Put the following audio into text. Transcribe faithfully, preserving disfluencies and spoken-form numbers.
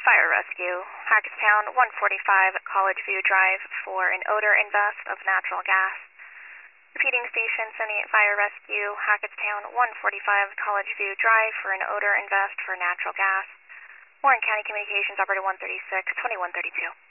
Fire Rescue, Hackettstown, one forty-five College View Drive for an odor invest of natural gas. Repeating station, seventy-eight Fire Rescue, Hackettstown, one forty-five College View Drive for an odor invest for natural gas. Warren County Communications, operator one thirty-six, twenty-one thirty-two.